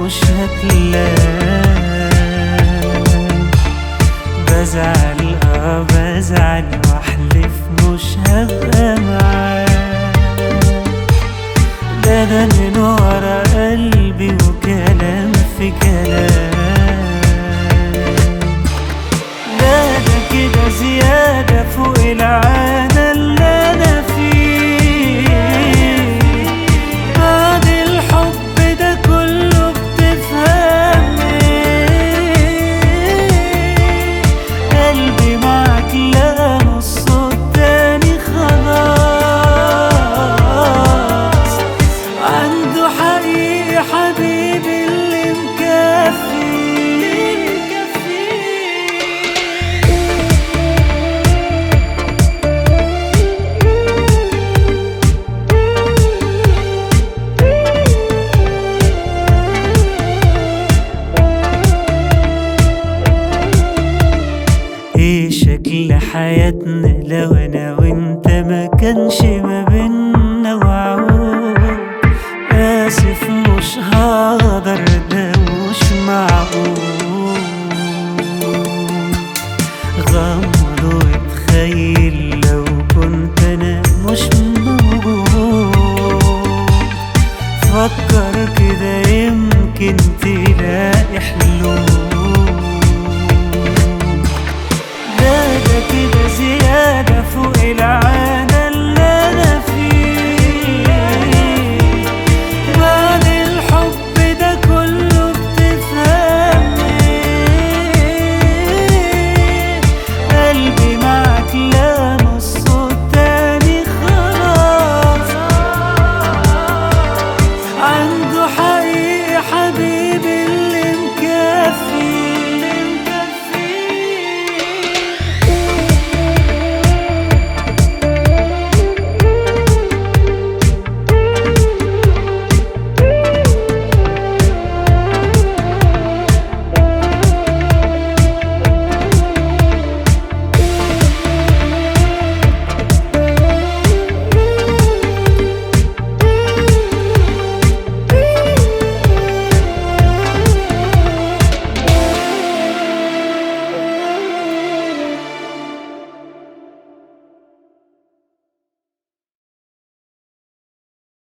مش هتلاقي. بزعل بزعل واحلف مش هبقى معاك. ده من ورا قلبي وكلام في كلام. ده كده زيادة فوق العادة اللي أنا فيه. بعد الحب ده كله بتفهم ايه؟ قلبي معاك لقى نصه التاني خلاص. عنده حقيقي حبيبي اللي مكفي. ايه شكل حياتنا